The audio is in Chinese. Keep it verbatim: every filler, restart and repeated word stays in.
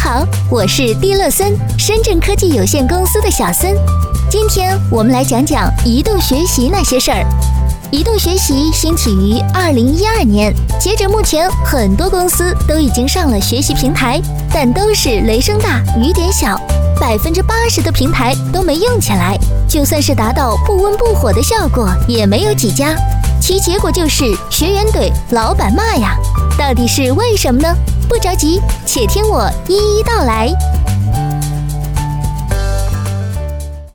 好，我是蒂乐森，深圳科技有限公司的小森。今天我们来讲讲移动学习那些事儿。移动学习兴起于二零一二年，截止目前，很多公司都已经上了学习平台，但都是雷声大雨点小，百分之八十的平台都没用起来，就算是达到不温不火的效果，也没有几家。其结果就是学员怼，老板骂呀。到底是为什么呢？不着急，且听我一一道来。